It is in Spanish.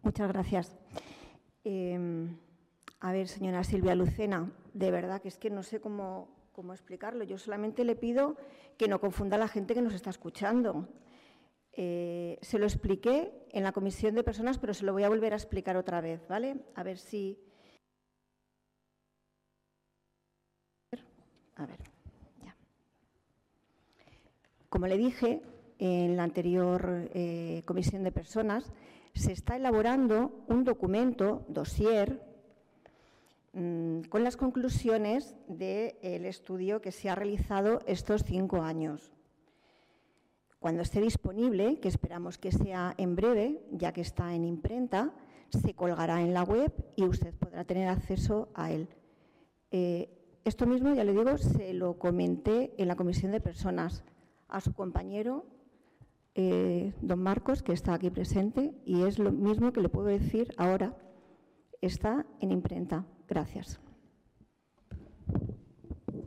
Muchas gracias. A ver, señora Silvia Lucena, de verdad que es que no sé cómo explicarlo. Yo solamente le pido que no confunda a la gente que nos está escuchando. Se lo expliqué en la Comisión de Personas, pero se lo voy a volver a explicar otra vez, ¿vale? A ver si... A ver, ya. Como le dije en la anterior Comisión de Personas, se está elaborando un documento, dossier, con las conclusiones del estudio que se ha realizado estos 5 años. Cuando esté disponible, que esperamos que sea en breve, ya que está en imprenta, se colgará en la web y usted podrá tener acceso a él. Esto mismo, ya le digo, se lo comenté en la Comisión de Personas a su compañero, don Marcos, que está aquí presente, y es lo mismo que le puedo decir ahora. Está en imprenta. Gracias.